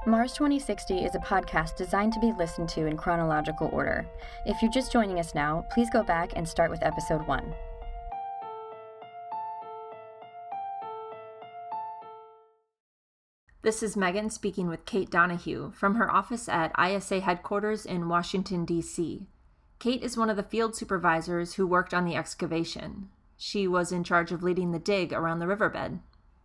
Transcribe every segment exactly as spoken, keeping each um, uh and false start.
Mars twenty sixty is a podcast designed to be listened to in chronological order. If you're just joining us now, please go back and start with episode one. This is Megan speaking with Kate Donahue from her office at I S A headquarters in Washington, D C Kate is one of the field supervisors who worked on the excavation. She was in charge of leading the dig around the riverbed.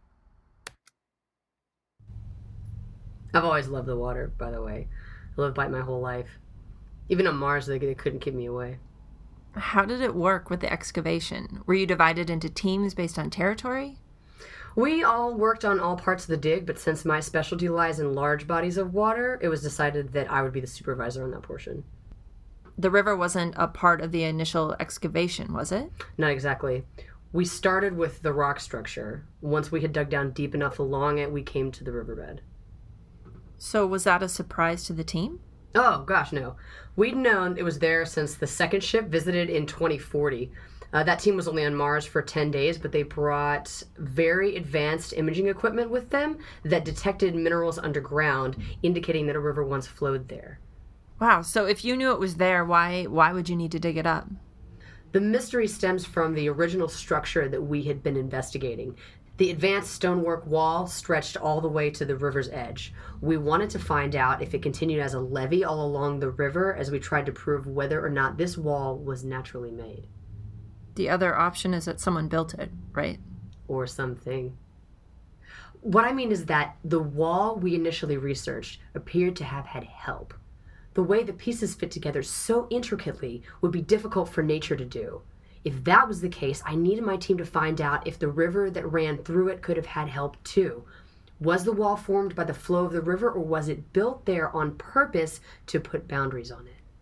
I've always loved the water, by the way. I lived by it my whole life. Even on Mars, they, they couldn't keep me away. How did it work with the excavation? Were you divided into teams based on territory? We all worked on all parts of the dig, but since my specialty lies in large bodies of water, it was decided that I would be the supervisor on that portion. The river wasn't a part of the initial excavation, was it? Not exactly. We started with the rock structure. Once we had dug down deep enough along it, we came to the riverbed. So was that a surprise to the team? Oh, gosh, no. We'd known it was there since the second ship visited in twenty forty. Uh, that team was only on Mars for ten days, but they brought very advanced imaging equipment with them that detected minerals underground, indicating that a river once flowed there. Wow, so if you knew it was there, why why would you need to dig it up? The mystery stems from the original structure that we had been investigating. The advanced stonework wall stretched all the way to the river's edge. We wanted to find out if it continued as a levee all along the river as we tried to prove whether or not this wall was naturally made. The other option is that someone built it, right? Or something. What I mean is that the wall we initially researched appeared to have had help. The way the pieces fit together so intricately would be difficult for nature to do. If that was the case, I needed my team to find out if the river that ran through it could have had help too. Was the wall formed by the flow of the river, or was it built there on purpose to put boundaries on it?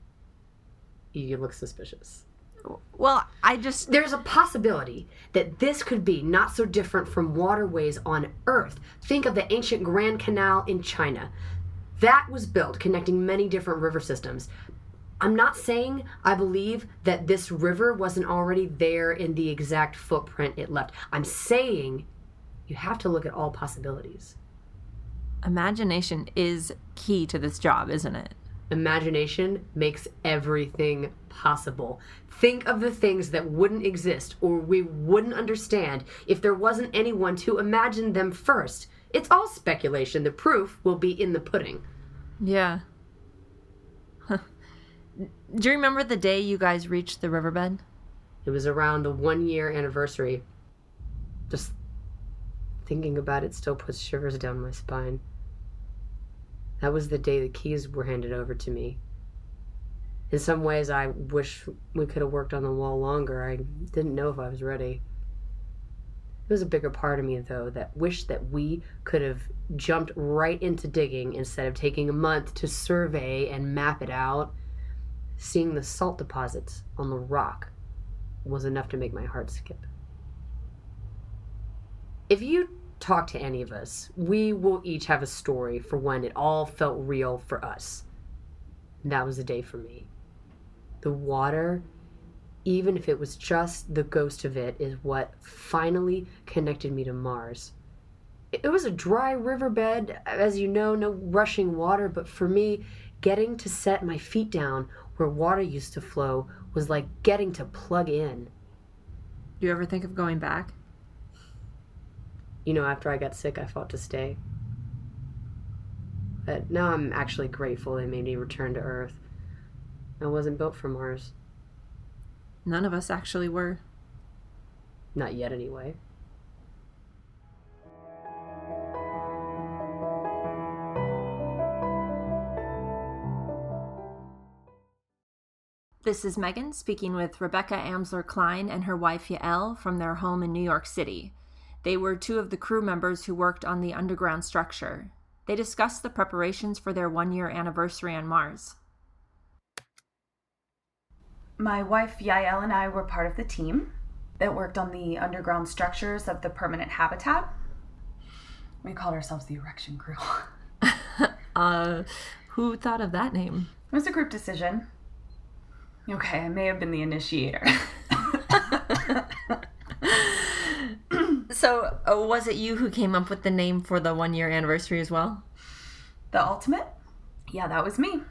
You look suspicious. Well, I just... There's a possibility that this could be not so different from waterways on Earth. Think of the ancient Grand Canal in China. That was built connecting many different river systems. I'm not saying I believe that this river wasn't already there in the exact footprint it left. I'm saying you have to look at all possibilities. Imagination is key to this job, isn't it? Imagination makes everything possible. Think of the things that wouldn't exist or we wouldn't understand if there wasn't anyone to imagine them first. It's all speculation. The proof will be in the pudding. Yeah. Do you remember the day you guys reached the riverbed? It was around the one-year anniversary. Just thinking about it still puts shivers down my spine. That was the day the keys were handed over to me. In some ways, I wish we could have worked on the wall longer. I didn't know if I was ready. There was a bigger part of me, though, that wished that we could have jumped right into digging instead of taking a month to survey and map it out. Seeing the salt deposits on the rock was enough to make my heart skip. If you talk to any of us, we will each have a story for when it all felt real for us. And that was the day for me. The water, even if it was just the ghost of it, is what finally connected me to Mars. It was a dry riverbed, as you know, no rushing water, but for me, getting to set my feet down where water used to flow was like getting to plug in. Do you ever think of going back? You know, after I got sick, I fought to stay. But now I'm actually grateful they made me return to Earth. I wasn't built for Mars. None of us actually were. Not yet, anyway. This is Megan speaking with Rebecca Amsler Klein and her wife Yael from their home in New York City. They were two of the crew members who worked on the underground structure. They discussed the preparations for their one-year anniversary on Mars. My wife Yael and I were part of the team that worked on the underground structures of the permanent habitat. We called ourselves the Erection Crew. uh, who thought of that name? It was a group decision. Okay, I may have been the initiator. So, uh, was it you who came up with the name for the one-year anniversary as well? The ultimate? Yeah, that was me.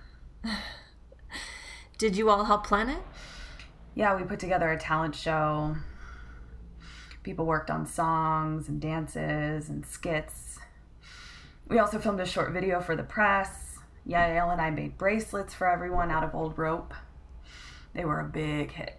Did you all help plan it? Yeah, we put together a talent show. People worked on songs and dances and skits. We also filmed a short video for the press. Yael and I made bracelets for everyone out of old rope. They were a big hit.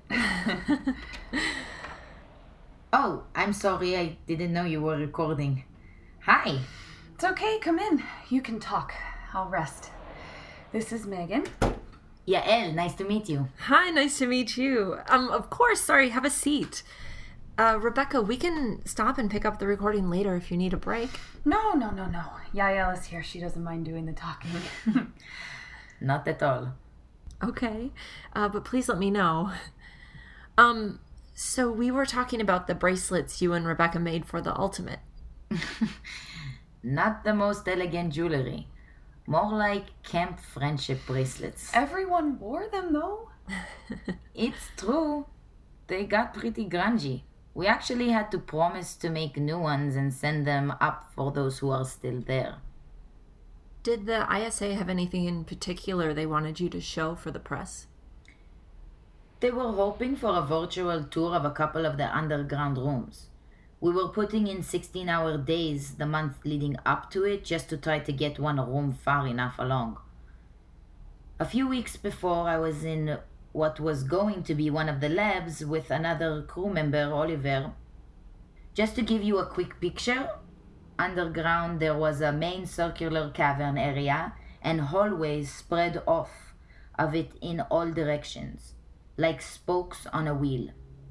Oh, I'm sorry, I didn't know you were recording. Hi. It's okay, come in. You can talk. I'll rest. This is Megan. Yael, nice to meet you. Hi, nice to meet you. Um, of course, sorry, have a seat. Uh, Rebecca, we can stop and pick up the recording later if you need a break. No, no, no, no. Yael is here. She doesn't mind doing the talking. Not at all. Okay, uh, but please let me know. Um, so we were talking about the bracelets you and Rebecca made for the ultimate. Not the most elegant jewelry. More like camp friendship bracelets. Everyone wore them, though. It's true. They got pretty grungy. We actually had to promise to make new ones and send them up for those who are still there. Did the I S A have anything in particular they wanted you to show for the press? They were hoping for a virtual tour of a couple of the underground rooms. We were putting in sixteen-hour days the month leading up to it just to try to get one room far enough along. A few weeks before, I was in what was going to be one of the labs with another crew member, Oliver. Just to give you a quick picture, underground there was a main circular cavern area and hallways spread off of it in all directions, like spokes on a wheel.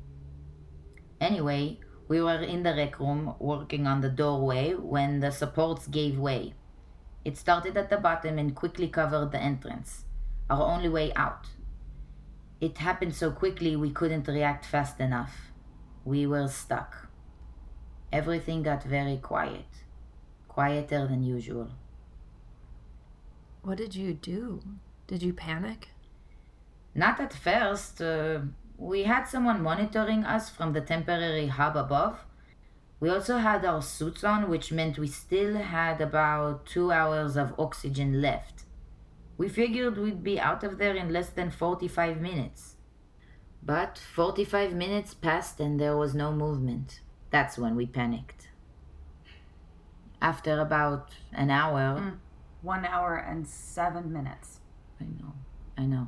Anyway, we were in the rec room working on the doorway when the supports gave way. It started at the bottom and quickly covered the entrance, our only way out. It happened so quickly we couldn't react fast enough. We were stuck. Everything got very quiet, quieter than usual. What did you do? Did you panic? Not at first. Uh, we had someone monitoring us from the temporary hub above. We also had our suits on, which meant we still had about two hours of oxygen left. We figured we'd be out of there in less than forty-five minutes. But forty-five minutes passed and there was no movement. That's when we panicked. After about an hour... Mm. One hour and seven minutes. I know, I know.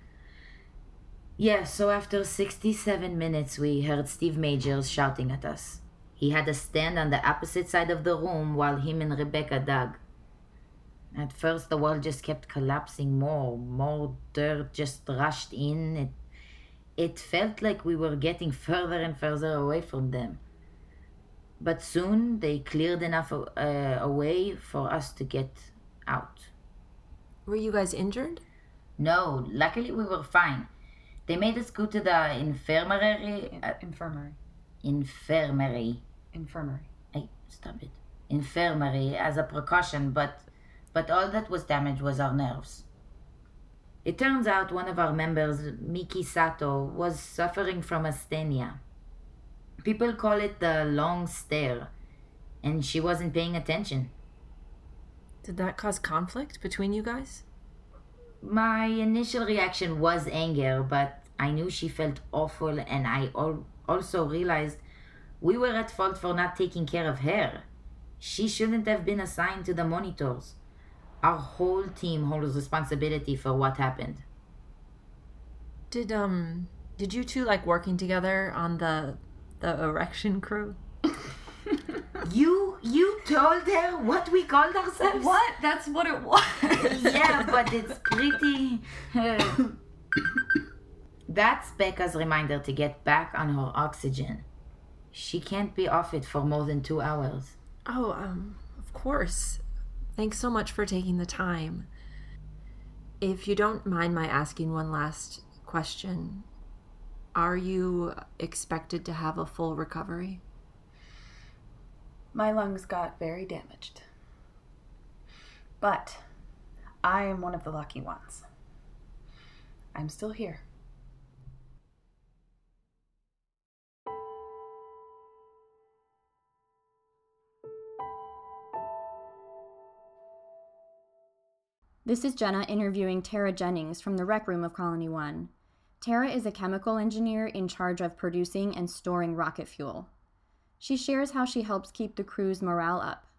Yeah, so after sixty-seven minutes, we heard Steve Majors shouting at us. He had us stand on the opposite side of the room while him and Rebecca dug. At first, the wall just kept collapsing more. More dirt just rushed in. It, it felt like we were getting further and further away from them. But soon, they cleared enough uh, away for us to get out. Were you guys injured? No, luckily we were fine. They made us go to the infirmary. In- Uh, infirmary. infirmary. Infirmary. Hey, stop it. Infirmary as a precaution, but but all that was damaged was our nerves. It turns out one of our members, Miki Sato, was suffering from asthenia. People call it the long stare, and she wasn't paying attention. Did that cause conflict between you guys? My initial reaction was anger, but I knew she felt awful, and I al- also realized we were at fault for not taking care of her. She shouldn't have been assigned to the monitors. Our whole team holds responsibility for what happened. Did um did you two like working together on the the erection crew? You you told her what we called ourselves? What? That's what it was. Yeah, but it's pretty... uh, That's Becca's reminder to get back on her oxygen. She can't be off it for more than two hours. Oh, um, of course. Thanks so much for taking the time. If you don't mind my asking one last question, are you expected to have a full recovery? My lungs got very damaged. But I am one of the lucky ones. I'm still here. This is Jenna interviewing Tara Jennings from the Rec Room of Colony One. Tara is a chemical engineer in charge of producing and storing rocket fuel. She shares how she helps keep the crew's morale up.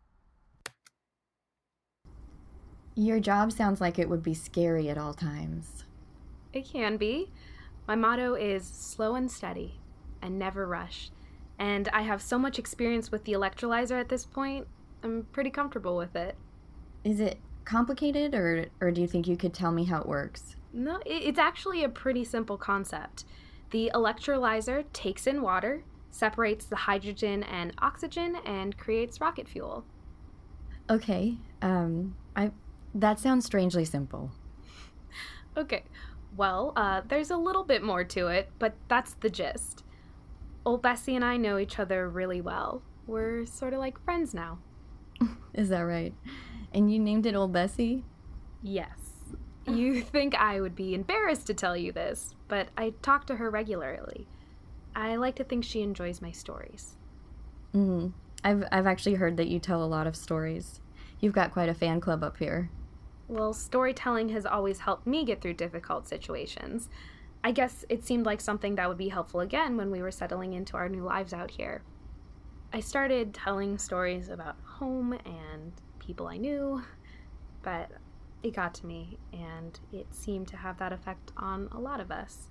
Your job sounds like it would be scary at all times. It can be. My motto is slow and steady and never rush. And I have so much experience with the electrolyzer at this point, I'm pretty comfortable with it. Is it complicated, or, or do you think you could tell me how it works? No, it, it's actually a pretty simple concept. The electrolyzer takes in water, separates the hydrogen and oxygen, and creates rocket fuel. Okay, um, I that sounds strangely simple. Okay, well, uh, there's a little bit more to it, but that's the gist. Old Bessie and I know each other really well. We're sort of like friends now. Is that right? And you named it Old Bessie? Yes. You think I would be embarrassed to tell you this, but I talk to her regularly. I like to think she enjoys my stories. Mm-hmm. I've, I've actually heard that you tell a lot of stories. You've got quite a fan club up here. Well, storytelling has always helped me get through difficult situations. I guess it seemed like something that would be helpful again when we were settling into our new lives out here. I started telling stories about home and people I knew, but it got to me, and it seemed to have that effect on a lot of us.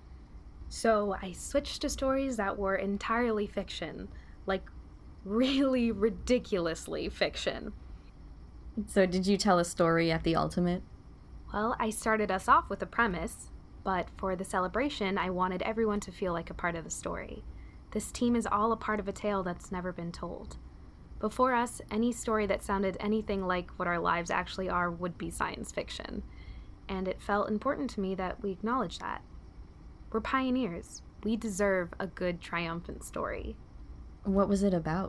So I switched to stories that were entirely fiction, like really ridiculously fiction. So did you tell a story at the Ultimate? Well, I started us off with a premise, but for the celebration, I wanted everyone to feel like a part of the story. This team is all a part of a tale that's never been told. Before us, any story that sounded anything like what our lives actually are would be science fiction. And it felt important to me that we acknowledge that. We're pioneers. We deserve a good, triumphant story. What was it about?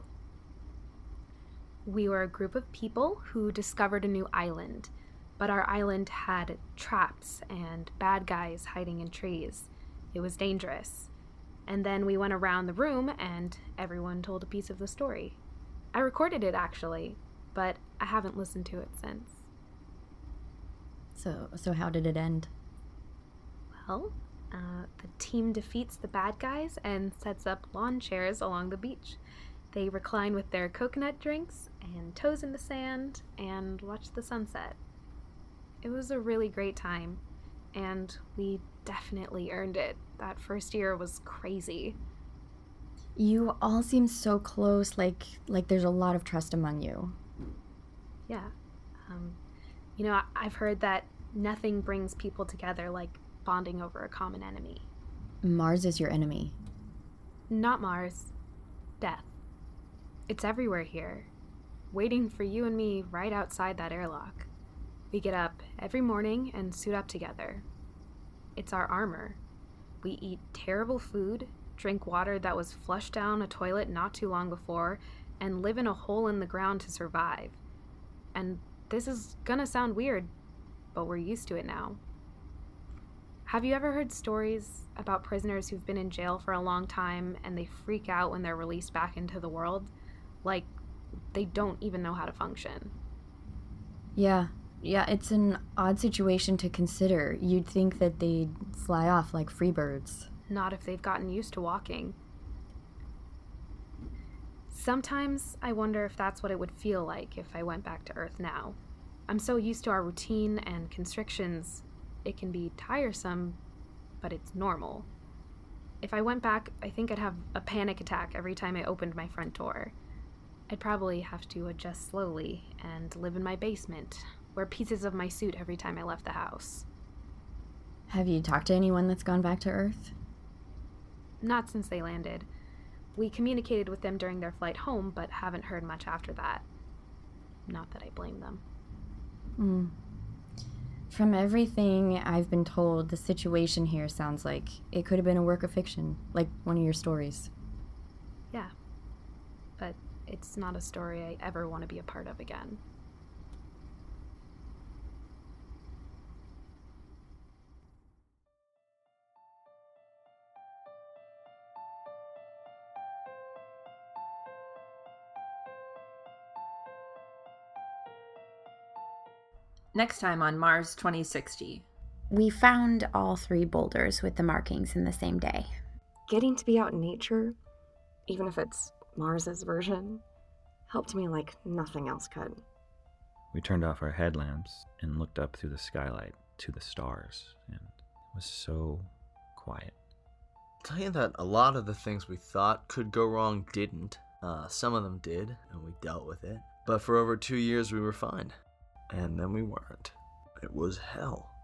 We were a group of people who discovered a new island, but our island had traps and bad guys hiding in trees. It was dangerous. And then we went around the room and everyone told a piece of the story. I recorded it, actually, but I haven't listened to it since. So, so how did it end? Well, uh, the team defeats the bad guys and sets up lawn chairs along the beach. They recline with their coconut drinks and toes in the sand and watch the sunset. It was a really great time, and we definitely earned it. That first year was crazy. You all seem so close, like like there's a lot of trust among you. Yeah. Um, you know, I- I've heard that nothing brings people together like bonding over a common enemy. Mars is your enemy. Not Mars. Death. It's everywhere here, waiting for you and me right outside that airlock. We get up every morning and suit up together. It's our armor. We eat terrible food, drink water that was flushed down a toilet not too long before, and live in a hole in the ground to survive. And this is gonna sound weird, but we're used to it now. Have you ever heard stories about prisoners who've been in jail for a long time and they freak out when they're released back into the world? Like, they don't even know how to function. Yeah, yeah, it's an odd situation to consider. You'd think that they'd fly off like free birds. Not if they've gotten used to walking. Sometimes I wonder if that's what it would feel like if I went back to Earth now. I'm so used to our routine and constrictions, it can be tiresome, but it's normal. If I went back, I think I'd have a panic attack every time I opened my front door. I'd probably have to adjust slowly and live in my basement, wear pieces of my suit every time I left the house. Have you talked to anyone that's gone back to Earth? Not since they landed. We communicated with them during their flight home, but haven't heard much after that. Not that I blame them. Mm. From everything I've been told, the situation here sounds like it could have been a work of fiction, like one of your stories. Yeah. But it's not a story I ever want to be a part of again. Next time on Mars twenty sixty. We found all three boulders with the markings in the same day. Getting to be out in nature, even if it's Mars's version, helped me like nothing else could. We turned off our headlamps and looked up through the skylight to the stars, and it was so quiet. I'll tell you that a lot of the things we thought could go wrong didn't. Uh, some of them did, and we dealt with it. But for over two years we were fine. And then we weren't. It was hell.